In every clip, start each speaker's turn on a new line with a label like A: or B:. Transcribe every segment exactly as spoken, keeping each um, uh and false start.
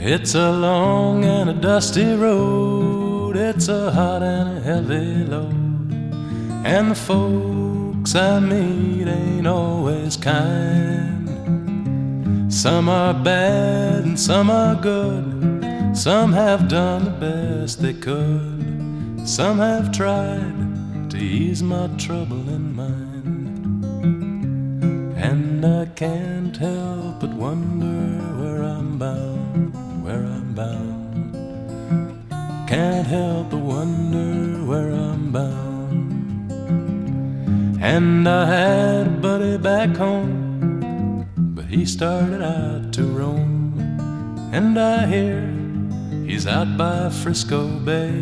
A: It's a long and a dusty road, it's a hot and a heavy load, and the folks I meet ain't always kind. Some are bad and some are good, some have done the best they could, some have tried to ease my troubling mind. And I can't help but wonder where I'm bound, where I'm bound. Can't help but wonder where I'm bound. And I had a buddy back home, but he started out to roam, and I hear he's out by Frisco Bay.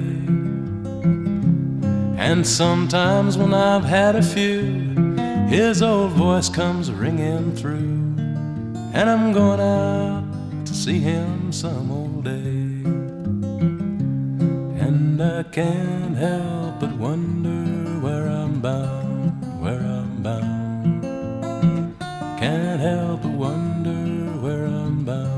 A: And sometimes when I've had a few, his old voice comes ringing through, and I'm going out to see him some old day. And I can't help but wonder where I'm bound, where I'm bound. Can't help but wonder where I'm bound.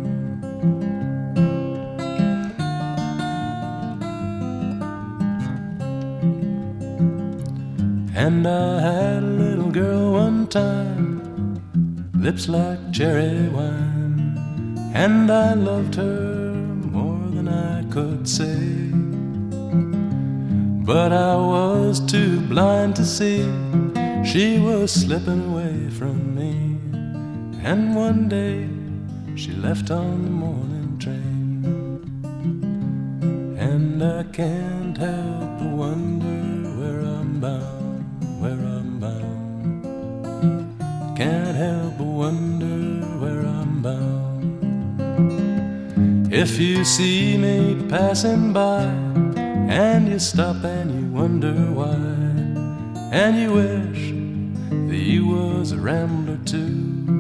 A: And I had a little girl one time, lips like cherry wine, and I loved her more than I could say. But I was too blind to see she was slipping away from me, and one day she left on the morning train. And I can't help but wonder where I'm bound, where I'm bound. Can't help but wonder where I'm bound. If you see me passing by, and you stop and you wonder why, and you wish that you was a rambler too,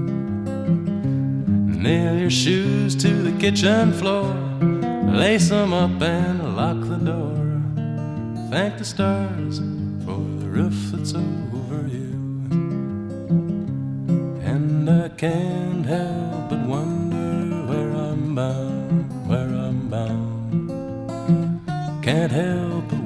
A: nail your shoes to the kitchen floor, lace them up and lock the door. Thank the stars for the roof that's over you. And I can't help but wonder where I'm bound, where I'm bound. Can't help but